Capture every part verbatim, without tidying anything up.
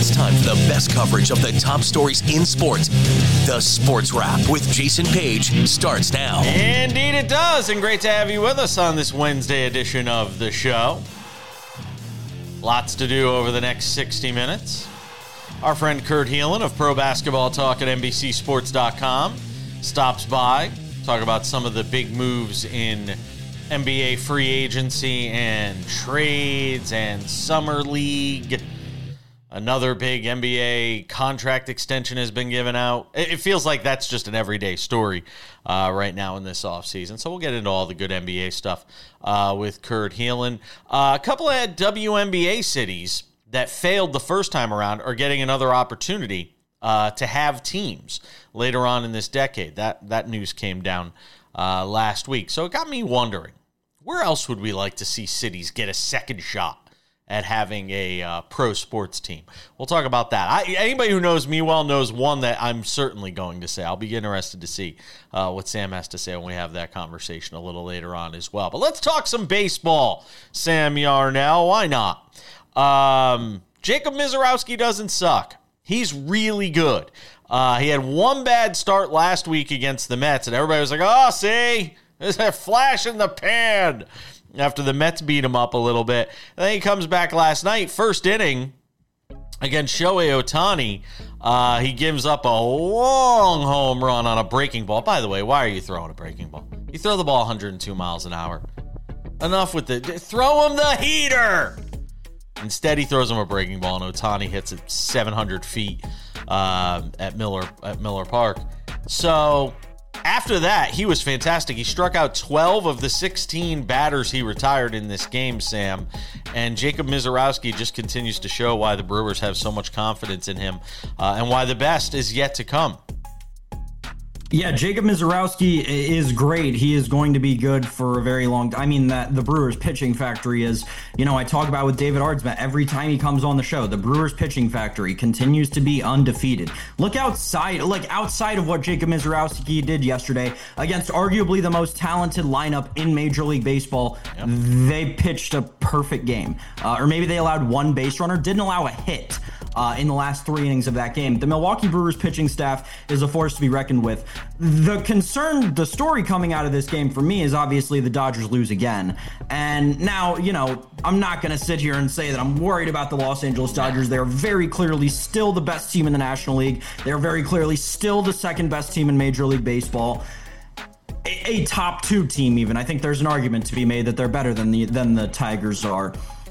It's time for the best coverage of the top stories in sports. The Sports Wrap with Jason Page starts now. Indeed it does, and great to have you with us on this Wednesday edition of the show. Lots to do over the next sixty minutes. Our friend Kurt Helin of Pro Basketball Talk at N B C Sports dot com stops by, talk about some of the big moves in N B A free agency and trades and summer league. Another big N B A contract extension has been given out. It feels like that's just an everyday story uh, right now in this offseason. So we'll get into all the good N B A stuff uh, with Kurt Helin. Uh, a couple of W N B A cities that failed the first time around are getting another opportunity uh, to have teams later on in this decade. That, that news came down uh, last week. So it got me wondering, where else would we like to see cities get a second shot at having a uh, pro sports team? We'll talk about that. I, anybody who knows me well knows one that I'm certainly going to say. I'll be interested to see uh, what Sam has to say when we have that conversation a little later on as well. But let's talk some baseball, Sam Yarnell. Why not? Um, Jacob Misiorowski doesn't suck. He's really good. Uh, he had one bad start last week against the Mets, and everybody was like, oh, see, there's a flash in the pan after the Mets beat him up a little bit. And then he comes back last night, first inning against Shohei Ohtani. Uh, he gives up a long home run on a breaking ball. By the way, why are you throwing a breaking ball? You throw the ball one hundred two miles an hour. Enough with the... Throw him the heater! Instead, he throws him a breaking ball, and Ohtani hits it seven hundred feet uh, at Miller at Miller Park. So... after that, he was fantastic. He struck out twelve of the sixteen batters he retired in this game, Sam. And Jacob Misiorowski just continues to show why the Brewers have so much confidence in him uh, and why the best is yet to come. Yeah, Jacob Misiorowski is great. He is going to be good for a very long time. I mean, that the Brewers pitching factory is, you know, I talk about with David Ardsma every time he comes on the show. The Brewers pitching factory continues to be undefeated. Look outside, like outside of what Jacob Misiorowski did yesterday against arguably the most talented lineup in Major League Baseball. Yep. They pitched a perfect game. Uh, or maybe they allowed one base runner, didn't allow a hit. Uh, in the last three innings of that game. The Milwaukee Brewers pitching staff is a force to be reckoned with. The concern, the story coming out of this game for me is obviously the Dodgers lose again. And now, you know, I'm not going to sit here and say that I'm worried about the Los Angeles Dodgers. They're very clearly still the best team in the National League. They're very clearly still the second best team in Major League Baseball. A, a top two team even. I think there's an argument to be made that they're better than the than the Tigers are.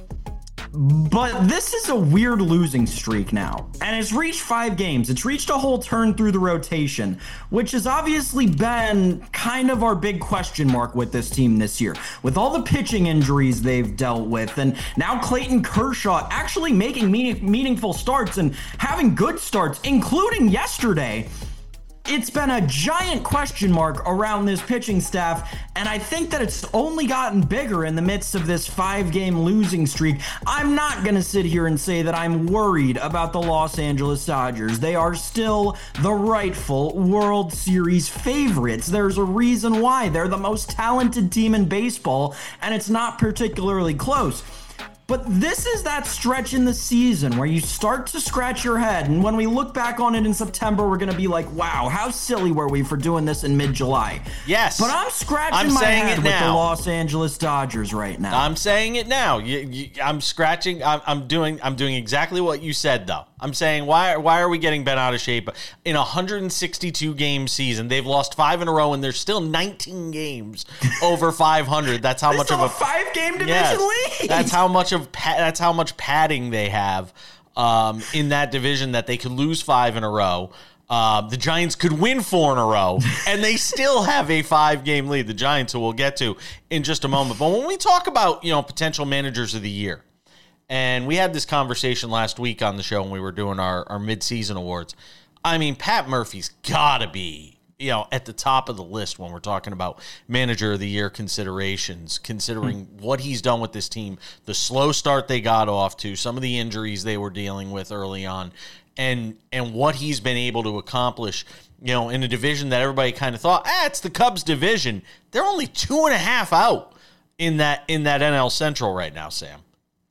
But this is a weird losing streak now, and it's reached five games. It's reached a whole turn through the rotation, which has obviously been kind of our big question mark with this team this year. With all the pitching injuries they've dealt with, and now Clayton Kershaw actually making meaning, meaningful starts and having good starts, including yesterday. It's been a giant question mark around this pitching staff, and I think that it's only gotten bigger in the midst of this five-game losing streak. I'm not going to sit here and say that I'm worried about the Los Angeles Dodgers. They are still the rightful World Series favorites. There's a reason why. They're the most talented team in baseball, and it's not particularly close. But this is that stretch in the season where you start to scratch your head, and when we look back on it in September, we're going to be like, wow, how silly were we for doing this in mid-July? Yes. But I'm scratching I'm my saying head it with now. the Los Angeles Dodgers right now. I'm saying it now. You, you, I'm scratching. I'm, I'm doing. I'm doing exactly what you said, though. I'm saying why? Why are we getting bent out of shape in a one hundred sixty-two game season? They've lost five in a row, and there's still nineteen games over five hundred. That's how They much still of a a five-game division yes, lead. That's how much of. That's how much padding they have um, in that division that they could lose five in a row. Uh, the Giants could win four in a row, and they still have a five-game lead. The Giants, who we'll get to in just a moment. But when we talk about, you know, potential managers of the year, and we had this conversation last week on the show when we were doing our, our mid-season awards. I mean, Pat Murphy's got to be, you know, at the top of the list when we're talking about manager of the year considerations, considering mm-hmm. what he's done with this team, the slow start they got off to, some of the injuries they were dealing with early on, and and what he's been able to accomplish, you know, in a division that everybody kind of thought, ah, it's the Cubs division. They're only two and a half out in that in that N L Central right now, Sam.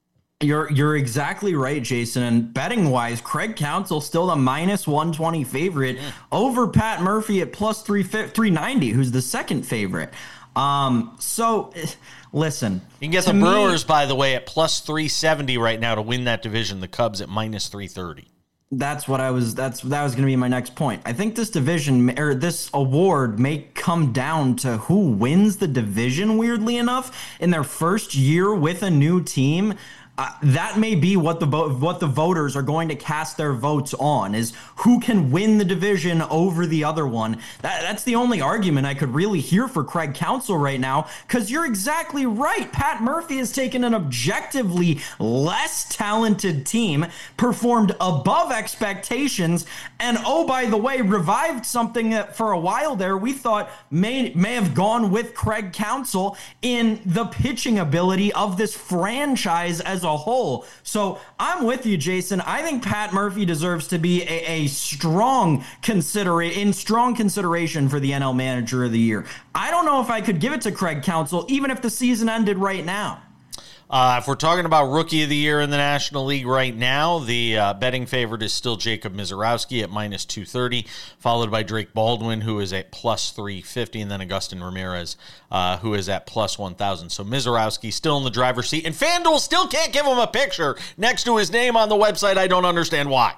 You're you're exactly right, Jason. And betting wise, Craig Counsell still the minus one twenty favorite yeah. over Pat Murphy at plus three ninety, who's the second favorite. Um, so listen, you can get the me, Brewers, by the way, at plus three seventy right now to win that division. The Cubs at minus three thirty. That's what I was. That's that was going to be my next point. I think this division or this award may come down to who wins the division. Weirdly enough, in their first year with a new team. Uh, that may be what the vo- what the voters are going to cast their votes on, is who can win the division over the other one. That, that's the only argument I could really hear for Craig Counsell right now, because you're exactly right. Pat Murphy has taken an objectively less talented team, performed above expectations, and oh, by the way, revived something that for a while there we thought may, may have gone with Craig Counsell in the pitching ability of this franchise as a whole. So I'm with you, Jason. I think Pat Murphy deserves to be a, a strong consider in strong consideration for the N L Manager of the Year. I don't know if I could give it to Craig Counsell, even if the season ended right now. Uh, if we're talking about Rookie of the Year in the National League right now, the uh, betting favorite is still Jacob Misiorowski at minus two thirty, followed by Drake Baldwin, who is at plus three fifty, and then Agustin Ramirez, uh, who is at plus one thousand. So Misiorowski still in the driver's seat, and FanDuel still can't give him a picture next to his name on the website. I don't understand why.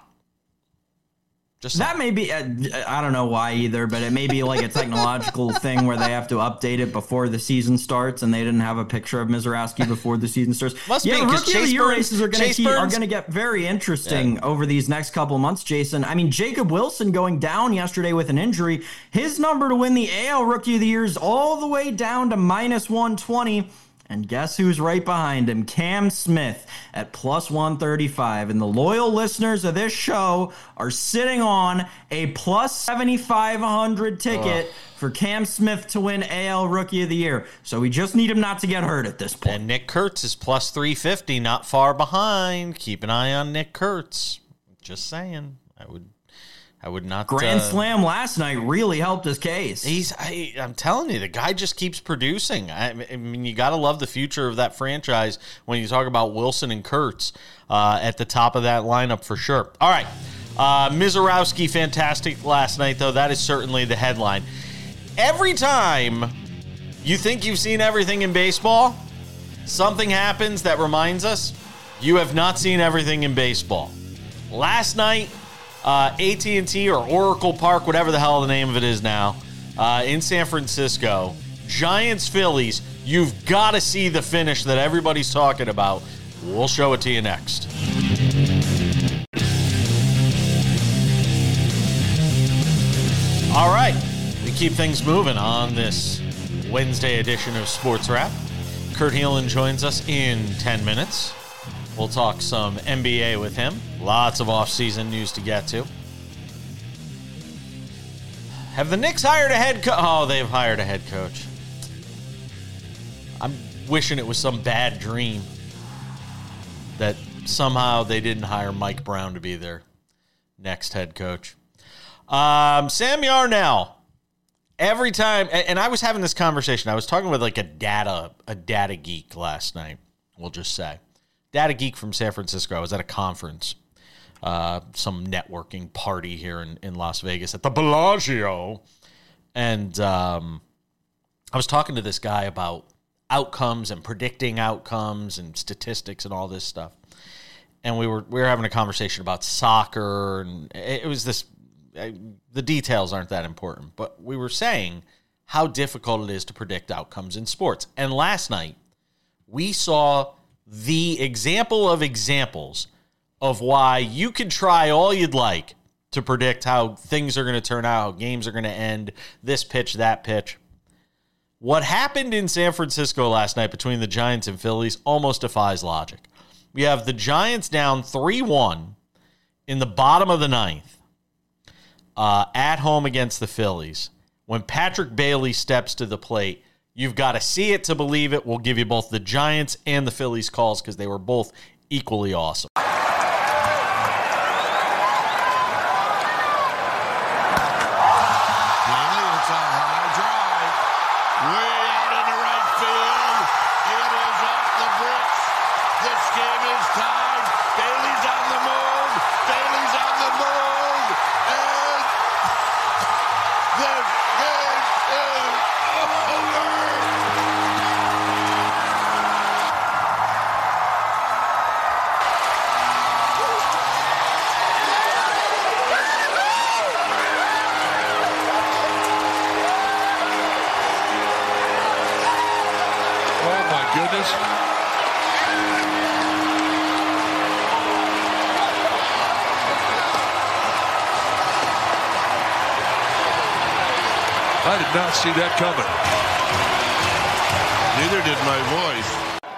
Just that may be, uh, I don't know why either, but it may be like a technological thing where they have to update it before the season starts, and they didn't have a picture of Misiorowski before the season starts. Must yeah, be, Rookie Chase of the Year Burns, races are going to are going to get very interesting yeah. over these next couple of months, Jason. I mean, Jacob Wilson going down yesterday with an injury. His number to win the A L Rookie of the Year is all the way down to minus one twenty. And guess who's right behind him? Cam Smith at plus one thirty-five. And the loyal listeners of this show are sitting on a plus seventy-five hundred ticket oh. for Cam Smith to win A L Rookie of the Year. So we just need him not to get hurt at this point. And Nick Kurtz is plus three fifty, not far behind. Keep an eye on Nick Kurtz. Just saying. I would... I would not. Grand uh, Slam last night really helped his case. He's. I, I'm telling you, the guy just keeps producing. I, I mean, you got to love the future of that franchise when you talk about Wilson and Kurtz uh, at the top of that lineup for sure. All right, uh, Misiorowski, fantastic last night, though. That is certainly the headline. Every time you think you've seen everything in baseball, something happens that reminds us you have not seen everything in baseball. Last night. Uh, A T and T or Oracle Park, whatever the hell the name of it is now, uh, in San Francisco. Giants, Phillies, you've got to see the finish that everybody's talking about. We'll show it to you next. All right, we keep things moving on this Wednesday edition of Sports Wrap. Kurt Helin joins us in ten minutes. We'll talk some N B A with him. Lots of off-season news to get to. Have the Knicks hired a head coach? Oh, they've hired a head coach. I'm wishing it was some bad dream that somehow they didn't hire Mike Brown to be their next head coach. Um, Sam Yarnell. Every time, and I was having this conversation. I was talking with like a data, a data geek last night, we'll just say. Data geek from San Francisco. I was at a conference, uh, some networking party here in, in Las Vegas at the Bellagio. And um, I was talking to this guy about outcomes and predicting outcomes and statistics and all this stuff. And we were we were having a conversation about soccer, and it was this, the details aren't that important, but we were saying how difficult it is to predict outcomes in sports. And last night, we saw the example of examples of why you can try all you'd like to predict how things are going to turn out, how games are going to end, this pitch, that pitch. What happened in San Francisco last night between the Giants and Phillies almost defies logic. We have the Giants down three one in the bottom of the ninth uh, at home against the Phillies. When Patrick Bailey steps to the plate, you've got to see it to believe it. We'll give you both the Giants and the Phillies calls because they were both equally awesome. Way out in the right field. It is off the bricks. This game is tied. is. I did not see that coming. Neither did my voice.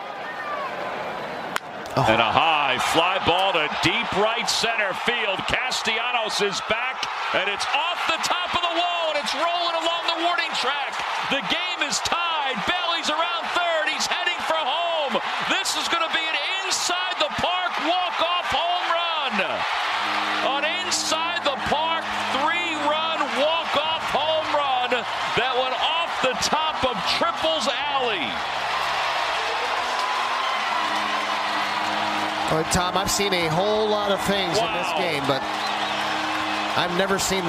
Oh. And a high fly ball to deep right center field. Castellanos is back, and it's off the top of the wall, and it's rolling along the warning track. The game is tied. Bailey's around third. He's heading for home. This is going to be an inside the park walk-off home run. An inside the park three-run walk-off home run that went off the top of Triples Alley. All right, Tom, I've seen a whole lot of things wow. in this game, but I've never seen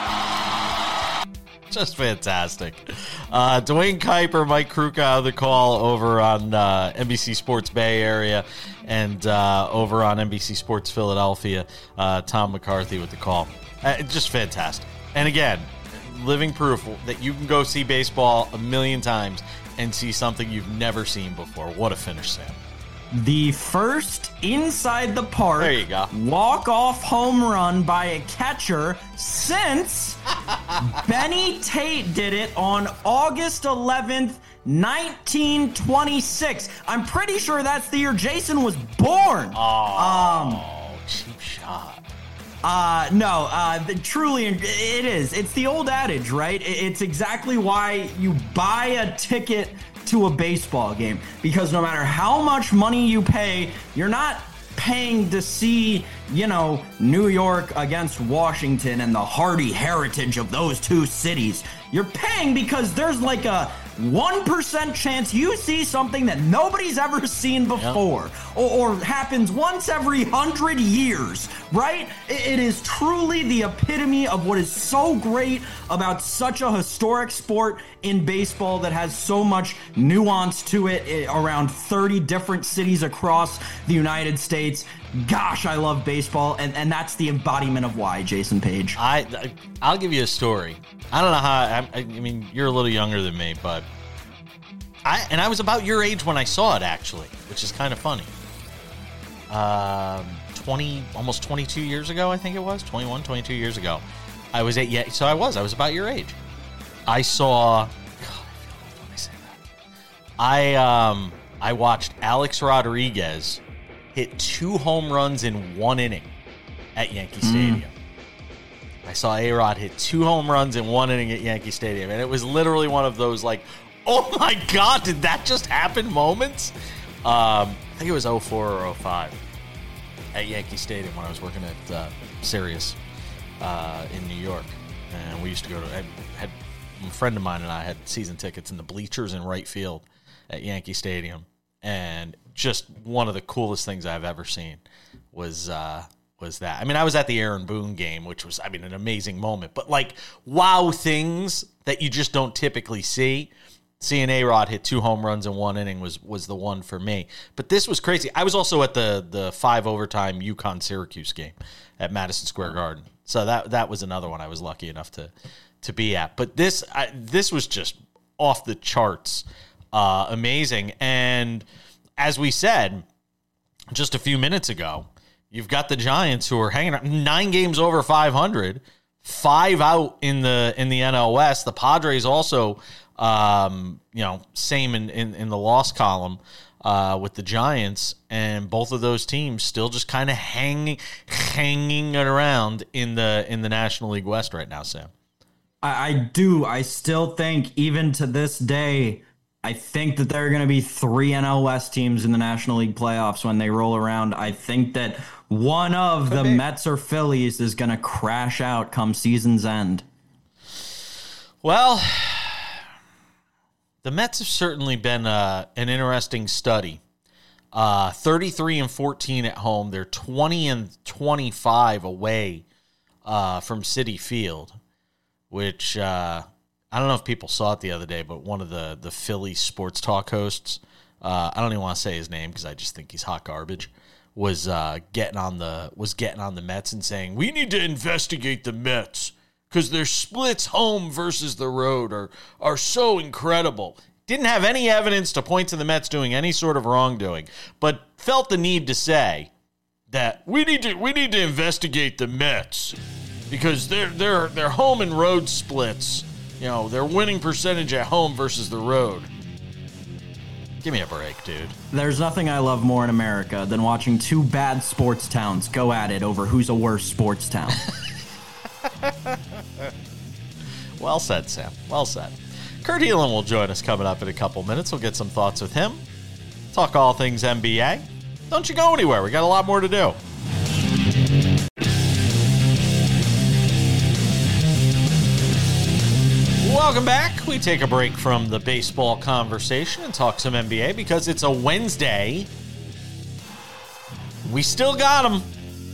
that. Just fantastic. Uh, Dwayne Kuiper, Mike Kruka on the call over on uh, N B C Sports Bay Area and uh, over on N B C Sports Philadelphia. Uh, Tom McCarthy with the call. Uh, just fantastic. And again, living proof that you can go see baseball a million times and see something you've never seen before. What a finish, Sam. The first inside the park there you go. walk-off home run by a catcher since Benny Tate did it on August eleventh, nineteen twenty-six. I'm pretty sure that's the year Jason was born. Oh, um, cheap shot. Uh, no, uh, the, truly, it is. It's the old adage, right? It's exactly why you buy a ticket to a baseball game, because no matter how much money you pay, you're not paying to see, you know, New York against Washington and the hardy heritage of those two cities. You're paying because there's like a one percent chance you see something that nobody's ever seen before, yep. or, or happens once every hundred years, right? It, it is truly the epitome of what is so great about such a historic sport in baseball that has so much nuance to it, it around thirty different cities across the United States. Gosh, I love baseball, and, and that's the embodiment of why, Jason Page. I, I'll give you a story. I don't know how, I, I mean, you're a little younger than me, but I, and I was about your age when I saw it, actually, which is kind of funny. Um, twenty, almost twenty-two years ago, I think it was, twenty-one, twenty-two years ago. I was at, yeah, so I was, I was about your age. I saw, God, I feel old when I say that. I, um, I watched Alex Rodriguez hit two home runs in one inning at Yankee Stadium. Mm. I saw A-Rod hit two home runs in one inning at Yankee Stadium, and it was literally one of those, like, oh my God, did that just happen moments? Um, I think it was oh four or oh five at Yankee Stadium when I was working at uh, Sirius uh, in New York. And we used to go to, I had a friend of mine and I had season tickets in the bleachers in right field at Yankee Stadium. And just one of the coolest things I've ever seen was uh, was that. I mean, I was at the Aaron Boone game, which was, I mean, an amazing moment. But, like, wow things that you just don't typically see. Seeing A-Rod hit two home runs in one inning was was the one for me. But this was crazy. I was also at the the five overtime UConn-Syracuse game at Madison Square Garden. So that that was another one I was lucky enough to to be at. But this I, this was just off the charts. Uh, amazing. And as we said just a few minutes ago, you've got the Giants who are hanging out nine games over five hundred, five out in the in the N L West. The Padres also, um, you know, same in, in, in the loss column uh, with the Giants, and both of those teams still just kind of hanging hanging around in the in the National League West right now, Sam. I, I do. I still think, even to this day, I think that there are going to be three N L West teams in the National League playoffs when they roll around. I think that one of Could the be. Mets or Phillies is going to crash out come season's end. Well, the Mets have certainly been uh, an interesting study. Uh, thirty-three and fourteen at home. They're twenty and twenty-five away uh, from Citi Field, which uh, I don't know if people saw it the other day, but one of the, the Philly sports talk hosts, uh, I don't even want to say his name because I just think he's hot garbage, was uh, getting on the was getting on the Mets and saying, we need to investigate the Mets because their splits home versus the road are are so incredible. didn't have any evidence to point to the Mets doing any sort of wrongdoing, but felt the need to say that we need to we need to investigate the Mets because their their their home and road splits, you know, their winning percentage at home versus the road. Give me a break, dude. There's nothing I love more in America than watching two bad sports towns go at it over who's a worse sports town. Well said, Sam. Well said. Kurt Helin will join us coming up in a couple minutes. We'll get some thoughts with him. Talk all things N B A. Don't you go anywhere. We got a lot more to do. Welcome back. We take a break from the baseball conversation and talk some N B A because it's a Wednesday. We still got him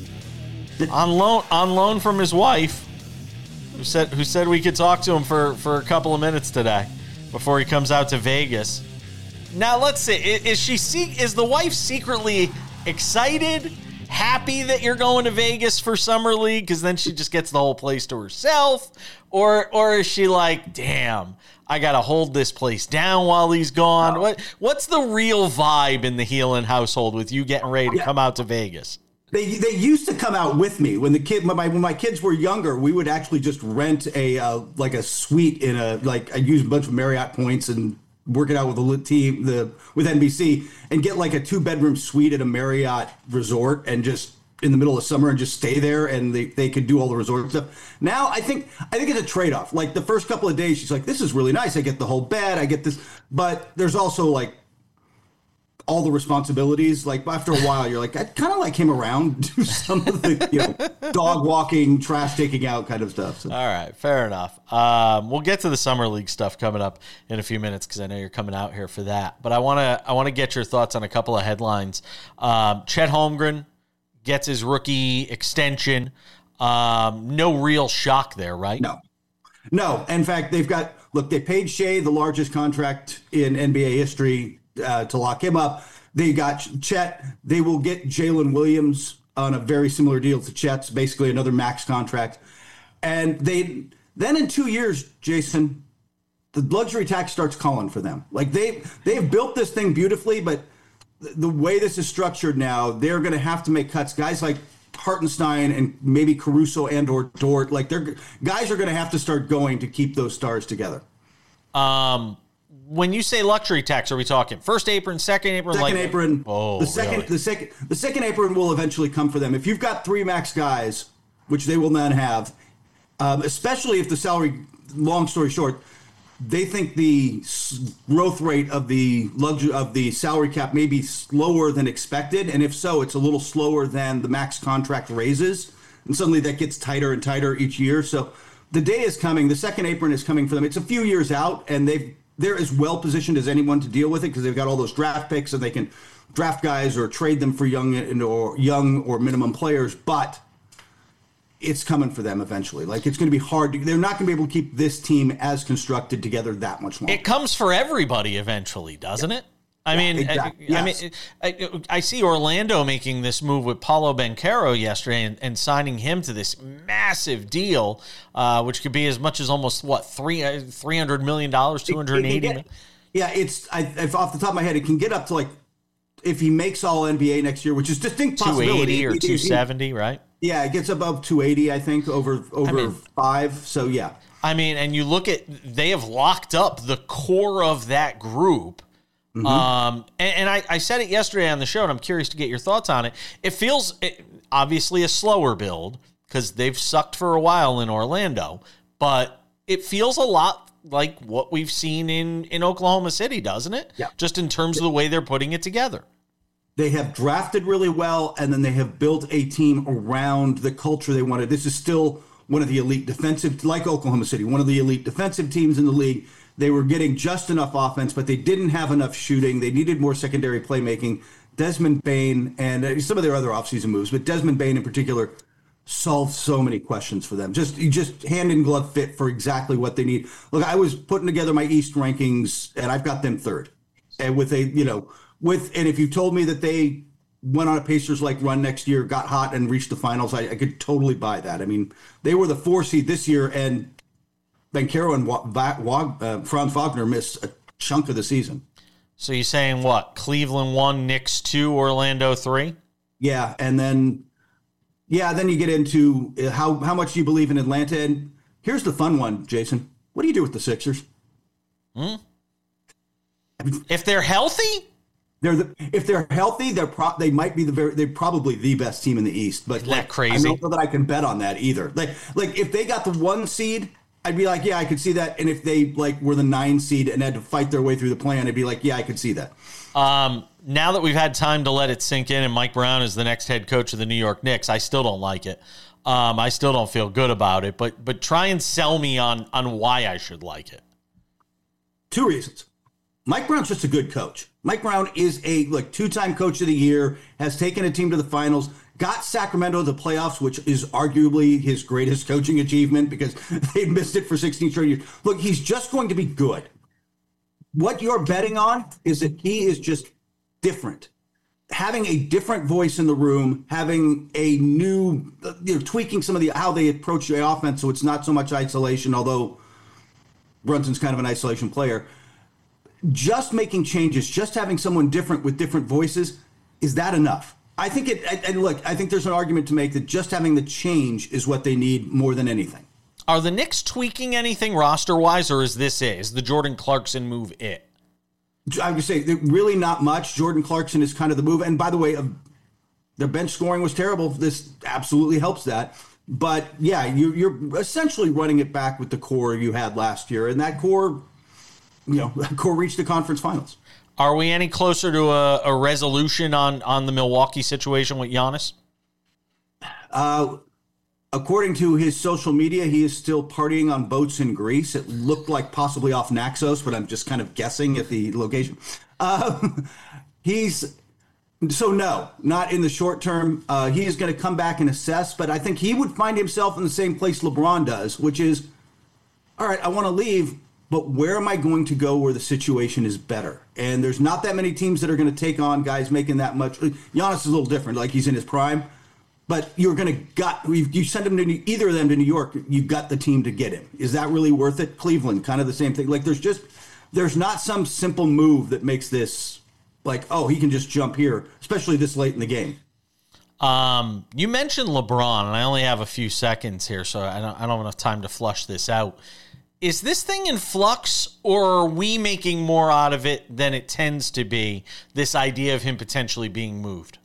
on loan on loan from his wife, who said who said we could talk to him for, for a couple of minutes today before he comes out to Vegas. Now let's see, is she is the wife secretly excited, happy that you're going to Vegas for Summer League because then she just gets the whole place to herself? Or or is she like, damn, I got to hold this place down while he's gone? No. What What's the real vibe in the Helin household with you getting ready to yeah. come out to Vegas? They they used to come out with me when the kid when my when my kids were younger. We would actually just rent a uh, like a suite in a like I use a bunch of Marriott points and work it out with the team the with N B C and get like a two bedroom suite at a Marriott resort and just in the middle of summer and just stay there and they, they could do all the resort stuff. Now I think I think it's a trade-off. Like the first couple of days she's like, this is really nice. I get the whole bed, I get this, but there's also like all the responsibilities. Like after a while you're like, I kind of like him around, do some of the you know dog walking, trash taking out kind of stuff. So. All right, fair enough. Um, we'll get to the Summer League stuff coming up in a few minutes because I know you're coming out here for that. But I want to I want to get your thoughts on a couple of headlines. Um, Chet Holmgren gets his rookie extension. Um, no real shock there, right? No. No. In fact, they've got, look, they paid Shea the largest contract in N B A history uh, to lock him up. They got Chet. They will get Jalen Williams on a very similar deal to Chet's, basically another max contract. And they then in two years, Jason, the luxury tax starts calling for them. Like they, they've built this thing beautifully, but the way this is structured now, they're going to have to make cuts. Guys like Hartenstein and maybe Caruso and or Dort, like they're guys are going to have to start going to keep those stars together. Um, when you say luxury tax, are we talking first apron, second apron? Second like, apron. Oh, the second, really? the second, the second apron will eventually come for them. If you've got three max guys, which they will not have, um, especially if the salary. Long story short. They think the growth rate of the luxury of the salary cap may be slower than expected, and if so, it's a little slower than the max contract raises, and suddenly that gets tighter and tighter each year. So the day is coming. The second apron is coming for them. It's a few years out, and they've they're as well positioned as anyone to deal with it because they've got all those draft picks, and they can draft guys or trade them for young or young or minimum players, but it's coming for them eventually. Like, it's going to be hard. To, they're not going to be able to keep this team as constructed together that much longer. It comes for everybody eventually, doesn't yeah. it? I yeah, mean, exactly. I, yes. I mean, I, I see Orlando making this move with Paulo Banchero yesterday and, and signing him to this massive deal, uh, which could be as much as almost, what, three, uh, three hundred million dollars, two hundred eighty million dollars? Yeah, it's, I, if off the top of my head, it can get up to like, if he makes all N B A next year, which is distinct possibility. two eighty or two seventy, right? Yeah, it gets above two eighty, I think, over over I mean, five. So, yeah. I mean, and you look at, they have locked up the core of that group. Mm-hmm. Um, and, and I, I said it yesterday on the show, and I'm curious to get your thoughts on it. It feels it, obviously a slower build because they've sucked for a while in Orlando, but it feels a lot like what we've seen in, in Oklahoma City, doesn't it? Yeah. Just in terms of the way they're putting it together. They have drafted really well, and then they have built a team around the culture they wanted. This is still one of the elite defensive, like Oklahoma City, one of the elite defensive teams in the league. They were getting just enough offense, but they didn't have enough shooting. They needed more secondary playmaking. Desmond Bane and some of their other offseason moves, but Desmond Bane in particular solved so many questions for them. Just just hand in glove fit for exactly what they need. Look, I was putting together my East rankings, and I've got them third. And with a, you know, with and if you told me that they went on a Pacers-like run next year, got hot, and reached the finals, I, I could totally buy that. I mean, they were the four seed this year, and Banchero and Wa- Va- Wa- uh, Franz Wagner missed a chunk of the season. So you're saying what? Cleveland one, Knicks two, Orlando three? Yeah, and then yeah, then you get into how how much do you believe in Atlanta? And here's the fun one, Jason. What do you do with the Sixers? Hmm? If they're healthy, they're the, if they're healthy, they're pro, they might be the very they're probably the best team in the East. But Isn't like, that crazy? I don't know that I can bet on that either. Like like if they got the one seed, I'd be like, yeah, I could see that. And if they like were the nine seed and had to fight their way through the plan, I'd be like, yeah, I could see that. Um, now that we've had time to let it sink in, and Mike Brown is the next head coach of the New York Knicks, I still don't like it. Um, I still don't feel good about it. But but try and sell me on on why I should like it. Two reasons. Mike Brown's just a good coach. Mike Brown is a like two-time coach of the year, has taken a team to the finals, got Sacramento to the playoffs, which is arguably his greatest coaching achievement because they missed it for sixteen straight years. Look, he's just going to be good. What you're betting on is that he is just different. Having a different voice in the room, having a new, you know, tweaking some of the how they approach the offense so it's not so much isolation, although Brunson's kind of an isolation player. Just making changes, just having someone different with different voices, is that enough? I think it, and look, I think there's an argument to make that just having the change is what they need more than anything. Are the Knicks tweaking anything roster-wise, or is this it? Is the Jordan Clarkson move it? I would say really not much. Jordan Clarkson is kind of the move. And by the way, uh, their bench scoring was terrible. This absolutely helps that. But yeah, you, you're essentially running it back with the core you had last year. And that core, you know, that core reached the conference finals. Are we any closer to a, a resolution on, on the Milwaukee situation with Giannis? Uh, according to his social media, he is still partying on boats in Greece. It looked like possibly off Naxos, but I'm just kind of guessing at the location. Uh, he's so no, not in the short term. Uh, he is going to come back and assess, but I think he would find himself in the same place LeBron does, which is, all right, I want to leave, but where am I going to go where the situation is better? And there's not that many teams that are going to take on guys making that much. Giannis is a little different, like he's in his prime. But you're going to gut, you send him to either of them to New York, you've got the team to get him. Is that really worth it? Cleveland, kind of the same thing. Like there's just, there's not some simple move that makes this like, oh, he can just jump here, especially this late in the game. Um, you mentioned LeBron, and I only have a few seconds here, so I don't, I don't have enough time to flush this out. Is this thing in flux, or are we making more out of it than it tends to be, this idea of him potentially being moved?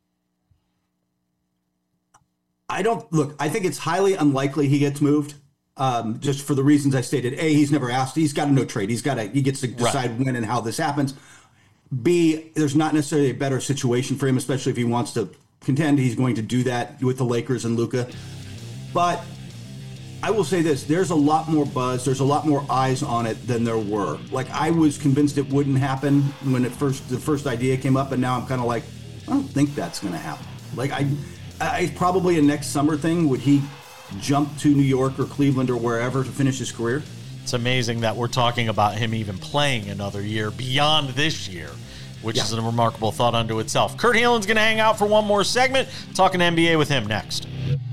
I don't look, I think it's highly unlikely he gets moved. Um, just for the reasons I stated. A, he's never asked. He's got a no trade. He's got to, he gets to decide right. when and how this happens. B, there's not necessarily a better situation for him, especially if he wants to contend. He's going to do that with the Lakers and Luka. But I will say this, there's a lot more buzz. There's a lot more eyes on it than there were. Like I was convinced it wouldn't happen when it first, the first idea came up. And now I'm kind of like, I don't think that's going to happen. Like I, It's probably a next summer thing. Would he jump to New York or Cleveland or wherever to finish his career? It's amazing that we're talking about him even playing another year beyond this year, which yeah. is a remarkable thought unto itself. Kurt Heelan's going to hang out for one more segment. Talking N B A with him next.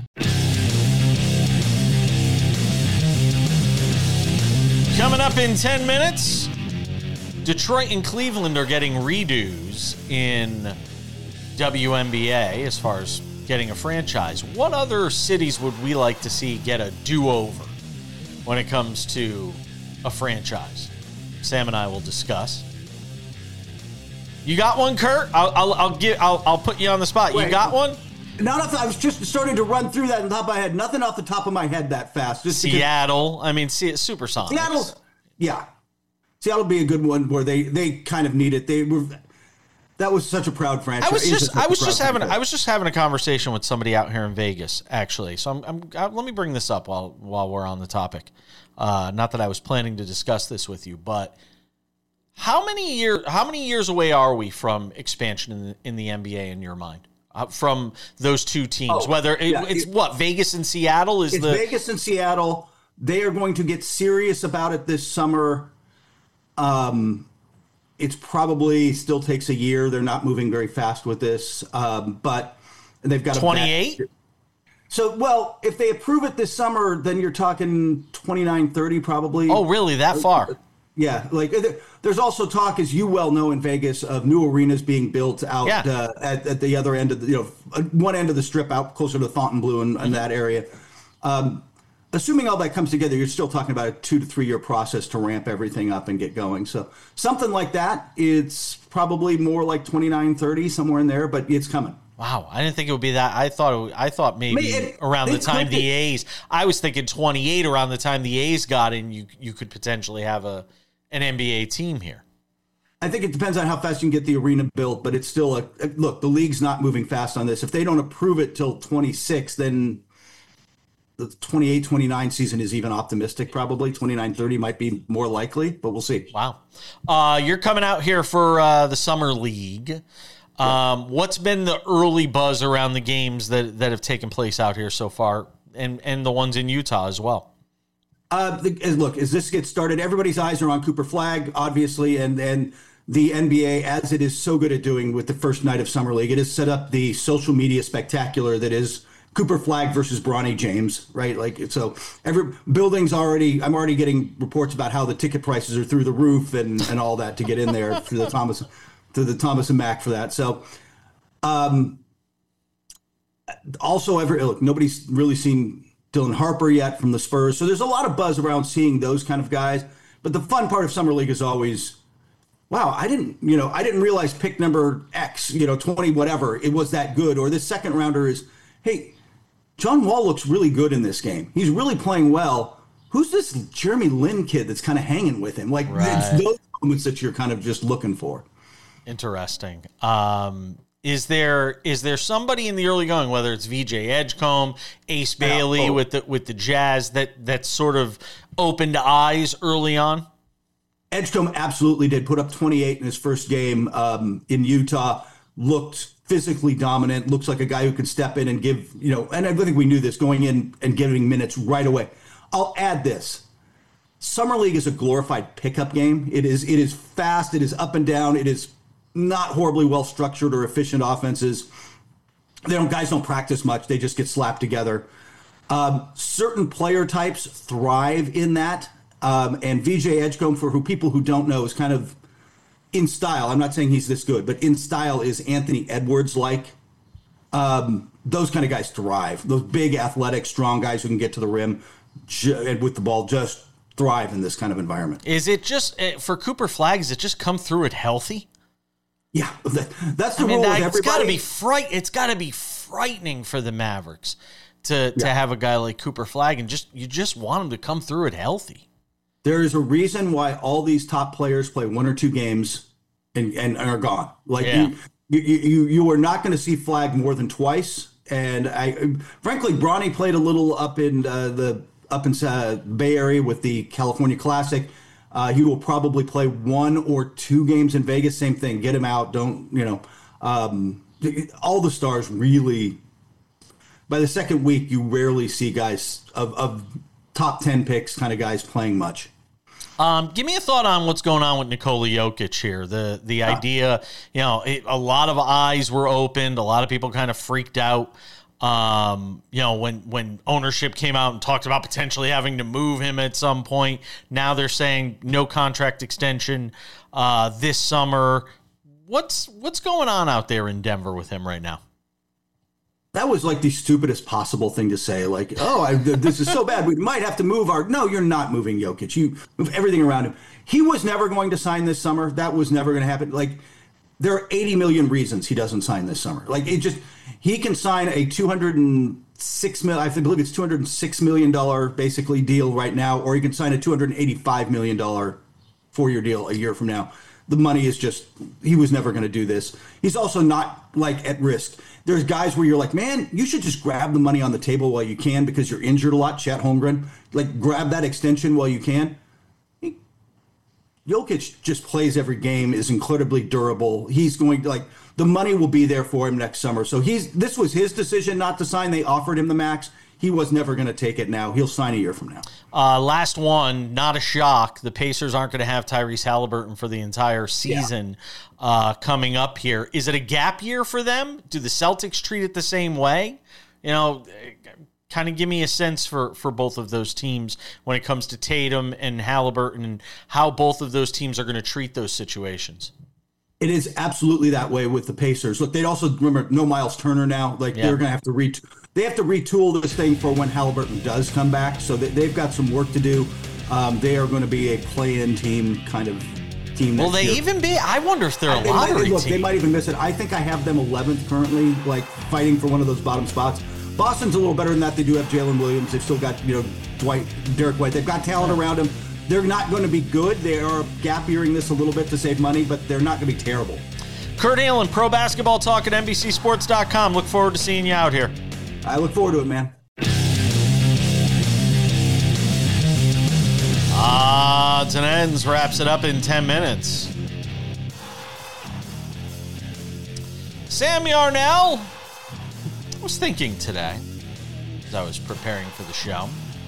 Coming up in ten minutes, Detroit and Cleveland are getting redos in W N B A as far as getting a franchise. What other cities would we like to see get a do-over when it comes to a franchise? Sam and I will discuss. You got one, Kurt? I'll I'll, I'll get I'll I'll put you on the spot. Wait, you got one? Not off the, I was just starting to run through that on top of my head. Nothing off the top of my head that fast. Just Seattle. I mean, see, Supersonics. Seattle. Yeah, Seattle would be a good one where they they kind of need it. They were. That was such a proud franchise. I was just, I was just having, franchise. I was just having a conversation with somebody out here in Vegas, actually. So I'm, I'm I, let me bring this up while while we're on the topic. Uh, not that I was planning to discuss this with you, but how many year, how many years away are we from expansion in the, in the N B A in your mind? Uh, from those two teams, oh, whether it, yeah, it's it, what Vegas and Seattle is it's the Vegas and Seattle. They are going to get serious about it this summer. Um. It's probably still takes a year. They're not moving very fast with this, um, but they've got twenty-eight. So, well, if they approve it this summer, then you're talking twenty-nine, thirty probably. Oh, really? That far? Yeah, like there's also talk, as you well know, in Vegas, of new arenas being built out yeah. uh, at, at the other end of the, you know, one end of the strip out closer to Fontainebleau and, and mm-hmm. that area. Um, assuming all that comes together, you're still talking about a two to three year process to ramp everything up and get going. So something like that, it's probably more like twenty-nine, thirty, somewhere in there, but it's coming. Wow, I didn't think it would be that. I thought it, I thought maybe it, around the time the be. A's. I was thinking twenty-eight around the time the A's got in. You you could potentially have a an N B A team here. I think it depends on how fast you can get the arena built, but it's still a look. The league's not moving fast on this. If they don't approve it till twenty-six, then the twenty-eight twenty-nine season is even optimistic. Probably twenty-nine thirty might be more likely, but we'll see. Wow, uh, you're coming out here for uh, the summer league. Um, what's been the early buzz around the games that, that have taken place out here so far, and, and the ones in Utah as well? Uh, the, look, as this gets started, everybody's eyes are on Cooper Flagg, obviously, and and the N B A, as it is so good at doing with the first night of Summer League, it has set up the social media spectacular that is Cooper Flagg versus Bronny James, right? Like, so every building's already, I'm already getting reports about how the ticket prices are through the roof and, and all that to get in there through the Thomas. to the Thomas and Mack for that. So, um, also, ever look, nobody's really seen Dylan Harper yet from the Spurs. So there's a lot of buzz around seeing those kind of guys. But the fun part of Summer League is always, wow, I didn't, you know, I didn't realize pick number X, you know, twenty, whatever, it was that good. Or this second rounder is, hey, John Wall looks really good in this game. He's really playing well. Who's this Jeremy Lin kid that's kind of hanging with him? Like, right. It's those moments that you're kind of just looking for. Interesting. Um, is there is there somebody in the early going, whether it's V J Edgecombe, Ace Bailey oh. with the with the Jazz, that that sort of opened eyes early on? Edgecombe absolutely did put up twenty-eight in his first game um, in Utah. Looked physically dominant. Looks like a guy who can step in and give, you know. And I think we knew this going in and giving minutes right away. I'll add this. Summer League is a glorified pickup game. It is it is fast. It is up and down. It is not horribly well structured or efficient offenses. They don't guys don't practice much. They just get slapped together. Um, certain player types thrive in that. Um, and V J Edgecombe, for who people who don't know, is kind of in style. I'm not saying he's this good, but in style is Anthony Edwards like. Um, those kind of guys thrive. Those big, athletic, strong guys who can get to the rim ju- with the ball just thrive in this kind of environment. Is it just for Cooper Flagg? Does it just come through it healthy? Yeah, that's the I mean, rule with it's everybody. Gotta be fright. It's got to be frightening for the Mavericks to to yeah. have a guy like Cooper Flagg, and just you just want him to come through it healthy. There is a reason why all these top players play one or two games and, and are gone. Like yeah. you, you, you, you are not going to see Flagg more than twice. And I, frankly, Bronny played a little up in uh, the up in uh, Bay Area with the California Classic. Uh, he will probably play one or two games in Vegas. Same thing. Get him out. Don't, you know, um, all the stars really, by the second week, you rarely see guys of, of top ten picks kind of guys playing much. Um, give me a thought on what's going on with Nikola Jokic here. The the yeah. idea, you know, it, a lot of eyes were opened. A lot of people kind of freaked out. Um, you know, when, when ownership came out and talked about potentially having to move him at some point, now they're saying no contract extension, uh, this summer. What's, what's going on out there in Denver with him right now? That was like the stupidest possible thing to say. Like, oh, I, this is so bad. We might have to move our, no, you're not moving Jokic. You move everything around him. He was never going to sign this summer. That was never going to happen. Like, there are eighty million reasons he doesn't sign this summer. Like, it just, he can sign a two hundred six million, I believe it's two hundred six million dollars basically deal right now, or he can sign a two hundred eighty-five million dollars four-year deal a year from now. The money is just, he was never going to do this. He's also not like at risk. There's guys where you're like, man, you should just grab the money on the table while you can because you're injured a lot. Chet Holmgren, like grab that extension while you can. He, Jokic just plays every game, is incredibly durable. He's going to like, the money will be there for him next summer. So he's, this was his decision not to sign. They offered him the max. He was never going to take it now. He'll sign a year from now. Uh, last one, not a shock. The Pacers aren't going to have Tyrese Halliburton for the entire season yeah. uh, coming up here. Is it a gap year for them? Do the Celtics treat it the same way? You know, kind of give me a sense for, for both of those teams when it comes to Tatum and Halliburton and how both of those teams are going to treat those situations. It is absolutely that way with the Pacers. Look, they'd also remember no Miles Turner now. Like yeah. they're going to have to re they have to retool this thing for when Halliburton does come back. So they, they've got some work to do. Um, they are going to be a play-in team kind of team. Will they year. even be? I wonder if they're a they lottery might, look, team. They might even miss it. I think I have them eleventh currently, like fighting for one of those bottom spots. Boston's a little better than that. They do have Jalen Williams. They've still got, you know, Dwight, Derek White. They've got talent around them. They're not going to be good. They are gap yearing this a little bit to save money, but they're not going to be terrible. Kurt Helin, Pro Basketball Talk at N B C Sports dot com. Look forward to seeing you out here. I look forward to it, man. Odds and Ends wraps it up in ten minutes. Sam Yarnell. I was thinking today, as I was preparing for the show,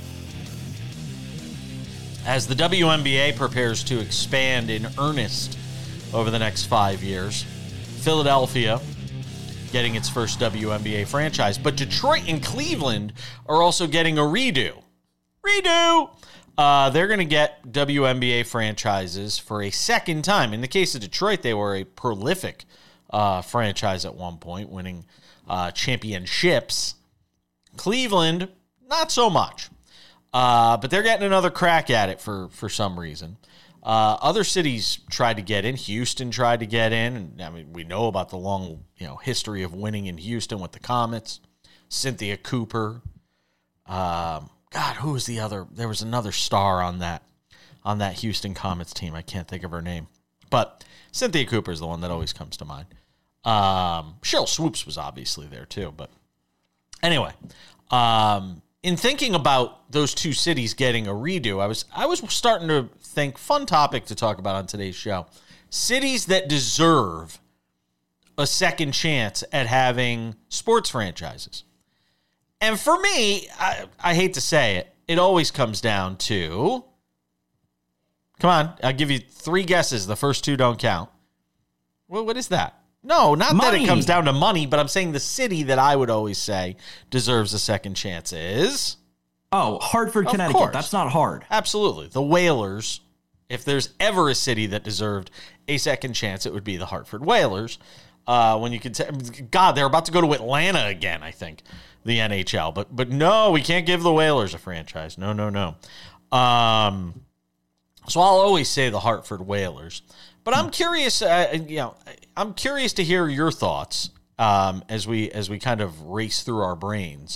as the W N B A prepares to expand in earnest over the next five years, Philadelphia getting its first W N B A franchise, but Detroit and Cleveland are also getting a redo. Redo! Uh, they're going to get W N B A franchises for a second time. In the case of Detroit, they were a prolific uh, franchise at one point, winning Uh, championships. Cleveland, not so much. Uh, but they're getting another crack at it for, for some reason. Uh, other cities tried to get in. Houston tried to get in. And, I mean, we know about the long, you know, history of winning in Houston with the Comets. Cynthia Cooper. Um, God, who was the other? There was another star on that on that Houston Comets team. I can't think of her name. But Cynthia Cooper is the one that always comes to mind. Um, Cheryl Swoops was obviously there too, but anyway, um, in thinking about those two cities getting a redo, I was, I was starting to think fun topic to talk about on today's show, cities that deserve a second chance at having sports franchises. And for me, I, I hate to say it, it always comes down to, come on, I'll give you three guesses. The first two don't count. Well, what is that? No, not money. That it comes down to money, but I'm saying the city that I would always say deserves a second chance is... Oh, Hartford, Connecticut. Course. That's not hard. Absolutely. The Whalers, if there's ever a city that deserved a second chance, it would be the Hartford Whalers. Uh, when you could say, God, they're about to go to Atlanta again, I think, the N H L. But but no, we can't give the Whalers a franchise. No, no, no. Um, so I'll always say the Hartford Whalers. But I'm curious, uh, you know, I'm curious to hear your thoughts um, as we as we kind of race through our brains.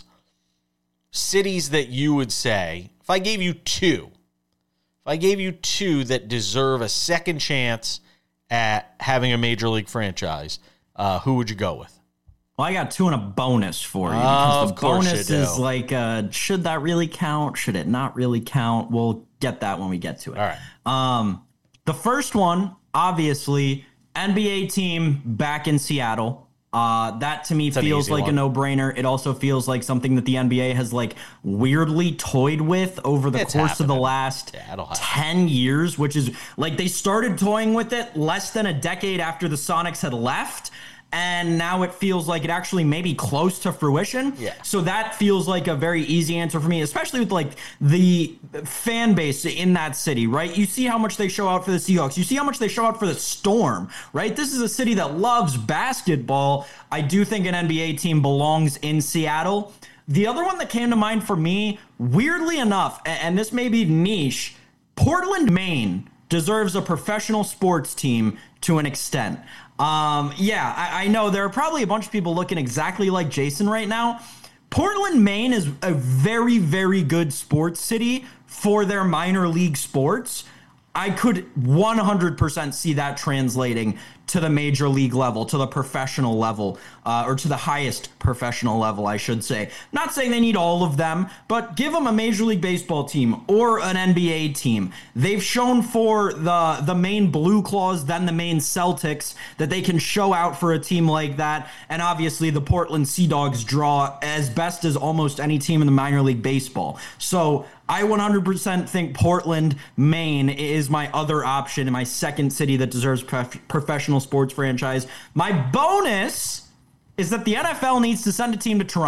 Cities that you would say, if I gave you two, if I gave you two that deserve a second chance at having a major league franchise, uh, who would you go with? Well, I got two and a bonus for you. Because the bonus is like, uh, should that really count? Should it not really count? We'll get that when we get to it. All right. Um, the first one, obviously, N B A team back in Seattle. Uh, that to me it's feels like one. a no-brainer. It also feels like something that the N B A has like weirdly toyed with over the it's course happening. of the last yeah, ten years, which is like they started toying with it less than a decade after the Sonics had left. And now it feels like it actually may be close to fruition. Yeah. So that feels like a very easy answer for me, especially with like the fan base in that city, right? You see how much they show out for the Seahawks. You see how much they show out for the Storm, right? This is a city that loves basketball. I do think an N B A team belongs in Seattle. The other one that came to mind for me, weirdly enough, and this may be niche, Portland, Maine deserves a professional sports team to an extent. Um, yeah, I, I know there are probably a bunch of people looking exactly like Jason right now. Portland, Maine is a very, very good sports city for their minor league sports. I could one hundred percent see that translating to the major league level, to the professional level, uh, or to the highest professional level, I should say. Not saying they need all of them, but give them a Major League Baseball team or an N B A team. They've shown for the, the Maine Blue Claws, then the Maine Celtics, that they can show out for a team like that. And obviously the Portland Sea Dogs draw as best as almost any team in the minor league baseball. So I one hundred percent think Portland, Maine is my other option and my second city that deserves prof- professional sports franchise. My bonus is that the N F L needs to send a team to Toronto.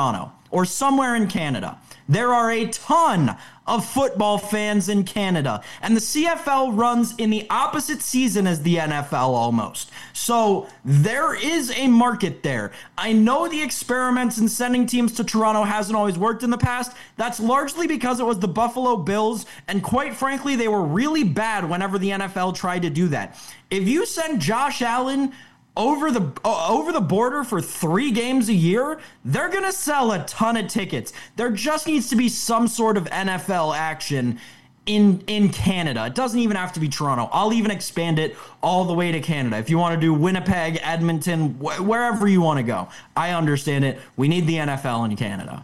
or somewhere in Canada. There are a ton of football fans in Canada, and the C F L runs in the opposite season as the N F L almost. So there is a market there. I know the experiments in sending teams to Toronto hasn't always worked in the past. That's largely because it was the Buffalo Bills, and quite frankly, they were really bad whenever the N F L tried to do that. If you send Josh Allen over the uh, over the border for three games a year, they're going to sell a ton of tickets. There just needs to be some sort of N F L action in in Canada. It doesn't even have to be Toronto. I'll even expand it all the way to Canada. If you want to do Winnipeg, Edmonton, wh- wherever you want to go. I understand it. We need the N F L in Canada.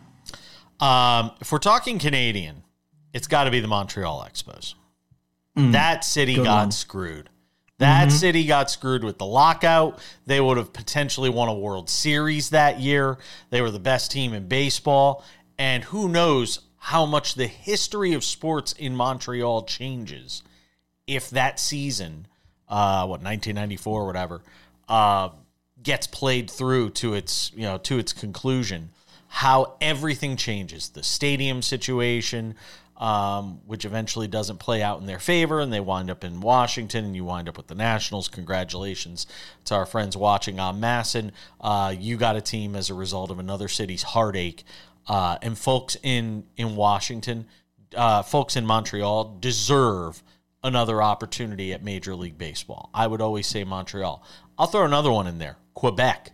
Um, if we're talking Canadian, it's got to be the Montreal Expos. Mm, that city got one. screwed. That mm-hmm. city got screwed with the lockout. They would have potentially won a World Series that year. They were the best team in baseball. And who knows how much the history of sports in Montreal changes if that season, uh, what, nineteen ninety-four or whatever, uh, gets played through to its, you know, to its conclusion. How everything changes. The stadium situation, Um, which eventually doesn't play out in their favor, and they wind up in Washington, and you wind up with the Nationals. Congratulations to our friends watching on Masson. Uh, you got a team as a result of another city's heartache. Uh, and folks in, in Washington, uh, folks in Montreal deserve another opportunity at Major League Baseball. I would always say Montreal. I'll throw another one in there, Quebec.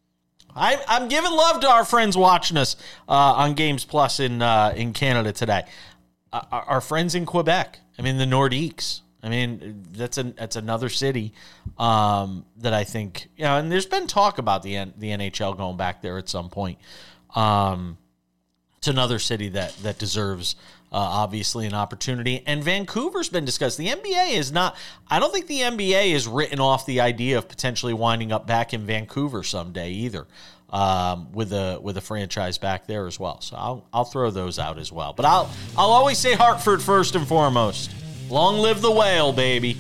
I, I'm giving love to our friends watching us uh, on Games Plus in uh, in Canada today. Our, our friends in Quebec. I mean, the Nordiques. I mean, that's an that's another city um, that I think, you know, and there's been talk about the the N H L going back there at some point. Um, it's another city that that deserves uh, obviously an opportunity. And Vancouver's been discussed. The N B A is not. I don't think the N B A is written off the idea of potentially winding up back in Vancouver someday either. Um, with a with a franchise back there as well, so I'll I'll throw those out as well. But I'll I'll always say Hartford first and foremost. Long live the whale, baby.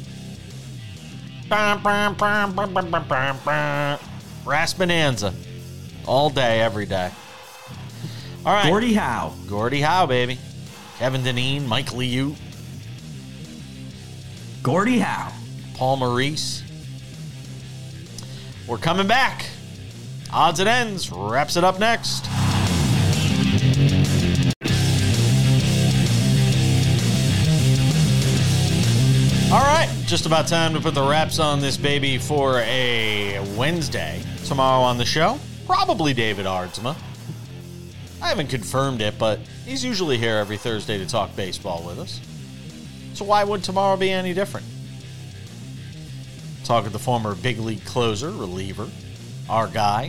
Brass Bonanza, all day, every day. All right, Gordie Howe, Gordie Howe, baby. Kevin Dineen, Mike Liu, Gordie Howe, Paul Maurice. We're coming back. Odds and Ends wraps it up next. All right, just about time to put the wraps on this baby for a Wednesday. Tomorrow on the show, probably David Aardsma. I haven't confirmed it, but he's usually here every Thursday to talk baseball with us. So why would tomorrow be any different? Talk with the former big league closer, reliever, our guy.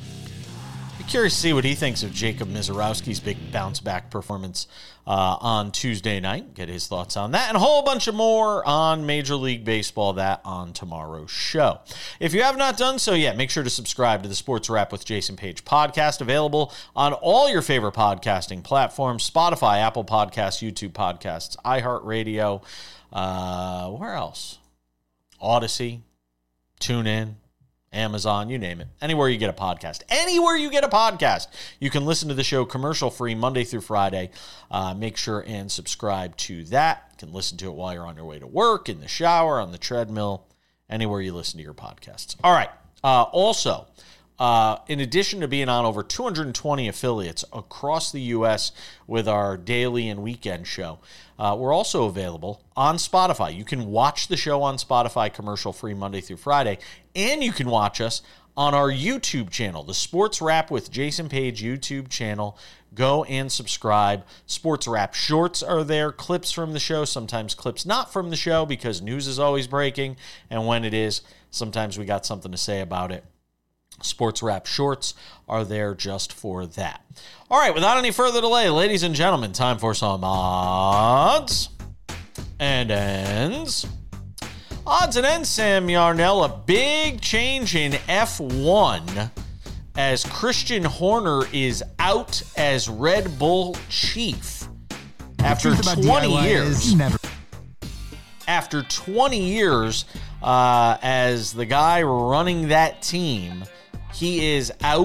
Be curious to see what he thinks of Jacob Misiorowski's big bounce-back performance uh, on Tuesday night. Get his thoughts on that and a whole bunch of more on Major League Baseball, that on tomorrow's show. If you have not done so yet, make sure to subscribe to the Sports Wrap with Jason Page podcast, available on all your favorite podcasting platforms, Spotify, Apple Podcasts, YouTube Podcasts, iHeartRadio, uh, where else? Odyssey, TuneIn, Amazon, you name it. Anywhere you get a podcast. Anywhere you get a podcast. You can listen to the show commercial-free Monday through Friday. Uh, make sure and subscribe to that. You can listen to it while you're on your way to work, in the shower, on the treadmill, anywhere you listen to your podcasts. All right. Uh, also, uh, in addition to being on over two hundred twenty affiliates across the U S with our daily and weekend show, Uh, we're also available on Spotify. You can watch the show on Spotify commercial-free Monday through Friday, and you can watch us on our YouTube channel, the Sports Wrap with Jason Page YouTube channel. Go and subscribe. Sports Wrap shorts are there, clips from the show, sometimes clips not from the show because news is always breaking, and when it is, sometimes we got something to say about it. Sports Wrap shorts are there just for that. All right, without any further delay, ladies and gentlemen, time for some odds and ends. Odds and ends, Sam Yarnell, a big change in F one as Christian Horner is out as Red Bull chief after twenty years. Never- after twenty years uh, as the guy running that team, he is out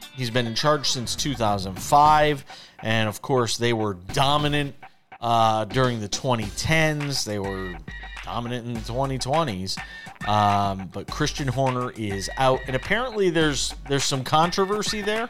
He's been in charge since two thousand five, and of course they were dominant uh, during the twenty tens. They were dominant in the twenty twenties. Um, but Christian Horner is out, and apparently there's there's some controversy there.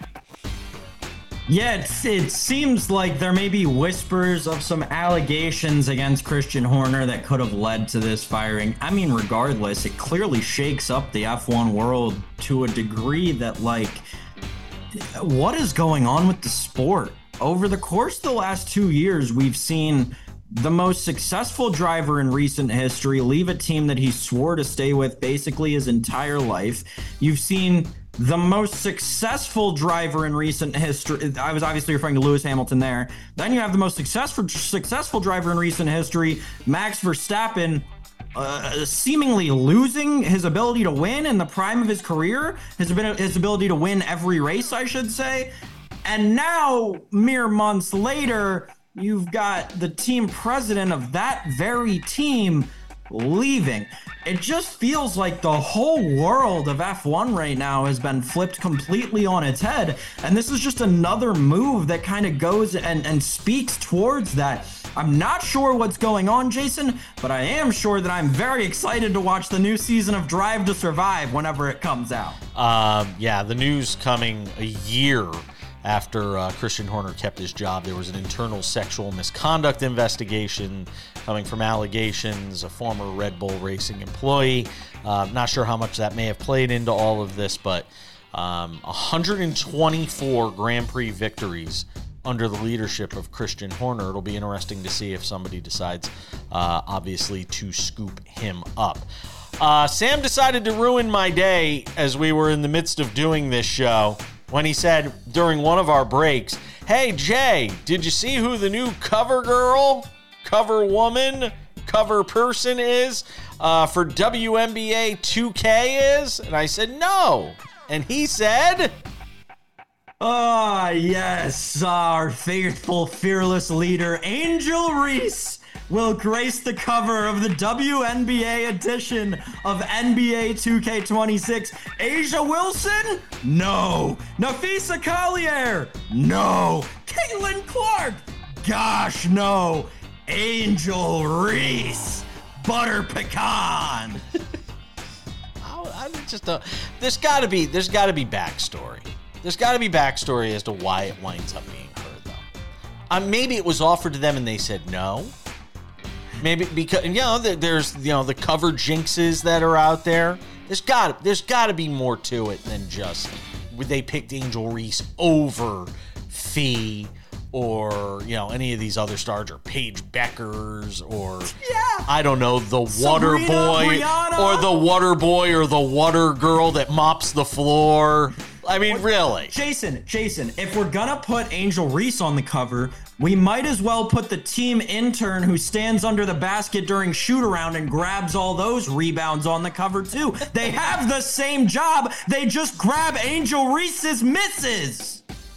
Yeah, it's, it seems like there may be whispers of some allegations against Christian Horner that could have led to this firing. I mean, regardless, it clearly shakes up the F one world to a degree that, like, what is going on with the sport? Over the course of the last two years, we've seen the most successful driver in recent history leave a team that he swore to stay with basically his entire life. You've seen the most successful driver in recent history. I was obviously referring to Lewis Hamilton there. Then you have the most successful successful driver in recent history, Max Verstappen, uh, seemingly losing his ability to win in the prime of his career, his, his ability to win every race, I should say. And now, mere months later, you've got the team president of that very team leaving. It just feels like the whole world of F one right now has been flipped completely on its head. And this is just another move that kind of goes and, and speaks towards that. I'm not sure what's going on, Jason, but I am sure that I'm very excited to watch the new season of Drive to Survive whenever it comes out. Um, yeah, the news coming a year after uh, Christian Horner kept his job. There was an internal sexual misconduct investigation coming from allegations, a former Red Bull Racing employee. Uh, not sure how much that may have played into all of this, but um, one hundred twenty-four Grand Prix victories under the leadership of Christian Horner. It'll be interesting to see if somebody decides, uh, obviously, to scoop him up. Uh, Sam decided to ruin my day as we were in the midst of doing this show when he said during one of our breaks, "Hey, Jay, did you see who the new cover girl, cover woman, cover person is uh, for W N B A two K is?" And I said, "No." And he said, Ah, yes, our faithful, fearless leader, Angel Reese, will grace the cover of the W N B A edition of N B A two K twenty-six. Asia Wilson? No. Nafisa Collier? No. Caitlin Clark? Gosh, no. Angel Reese. Butter pecan. I just don't, there's got to be there's got to be backstory. There's got to be backstory as to why it winds up being her, though. Uh, maybe it was offered to them and they said no. Maybe because, you know, there's, you know, the cover jinxes that are out there. There's got there's got to be more to it than just they picked Angel Reese over Fee or, you know, any of these other stars or Paige Beckers or, yeah. I don't know, the water Serena, boy Brianna. or the water boy or the water girl that mops the floor. I mean, what, really. Jason, Jason, if we're gonna put Angel Reese on the cover, we might as well put the team intern who stands under the basket during shoot around and grabs all those rebounds on the cover too. They have the same job. They just grab Angel Reese's misses.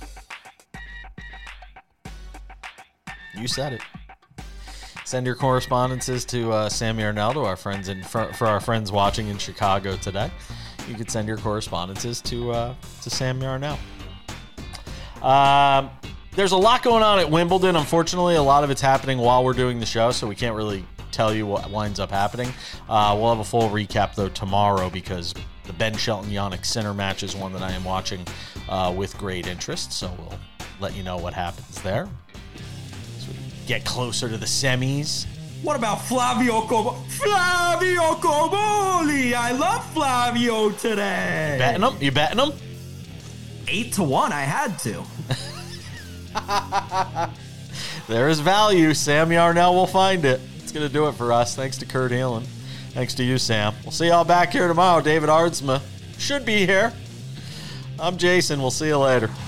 You said it. Send your correspondences to uh, Sam Yarnell, to our friends in for, for our friends watching in Chicago today. You could send your correspondences to uh, to Sam Yarnell. Um, there's a lot going on at Wimbledon. Unfortunately, a lot of it's happening while we're doing the show, so we can't really tell you what winds up happening. Uh, we'll have a full recap, though, tomorrow because the Ben Shelton-Jannik Sinner match is one that I am watching uh, with great interest, so we'll let you know what happens there. Get closer to the semis. What about Flavio Cobo? Flavio Coboli! I love Flavio today. Betting him? You betting him? Eight to one. I had to. There is value. Sam Yarnell will find it. It's gonna do it for us. Thanks to Kurt Heelan. Thanks to you, Sam. We'll see y'all back here tomorrow. David Aardsma should be here. I'm Jason. We'll see you later.